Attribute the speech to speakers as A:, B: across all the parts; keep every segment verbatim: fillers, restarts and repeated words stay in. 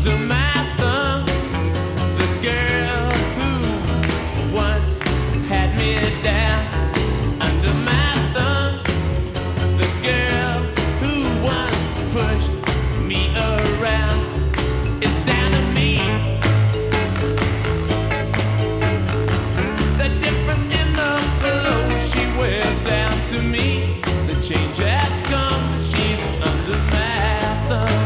A: under my thumb. The girl who once had me down under my thumb. The girl who once pushed me around is down to me. The difference in the clothes she wears down to me. The change has come. She's under my thumb.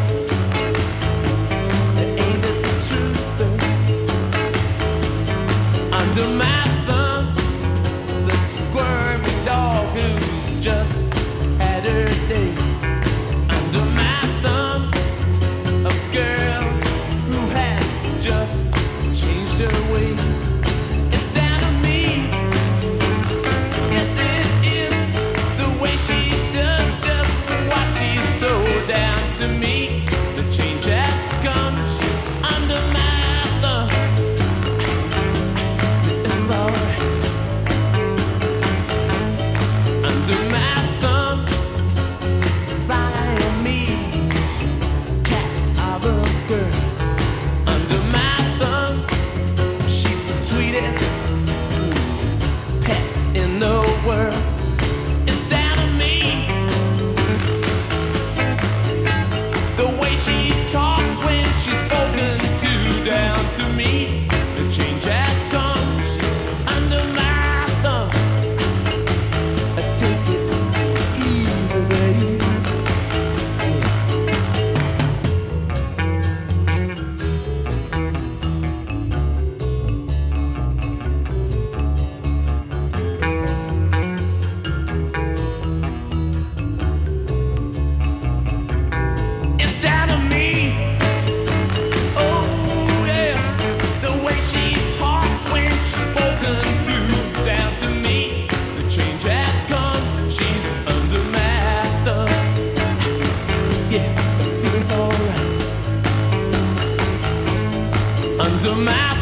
A: Under my thumb is a squirmy dog who's just had her day. Under my thumb, a girl who has just changed her ways. It's down to me. Yes, it is the way she does just what she's told down to me. The change has come. She's under my thumb. Under my thumb, Siamese cat of a girl. Under my thumb, she's the sweetest pet in the world. It's down to me. The way she talks when she's spoken to down to me. The change has come. She's under my thumb. I take it easy, baby. It's down to me. Oh yeah, the way she talks when she's spoken to down to me. The change has come. She's under my thumb. Yeah, it feels alright. Under my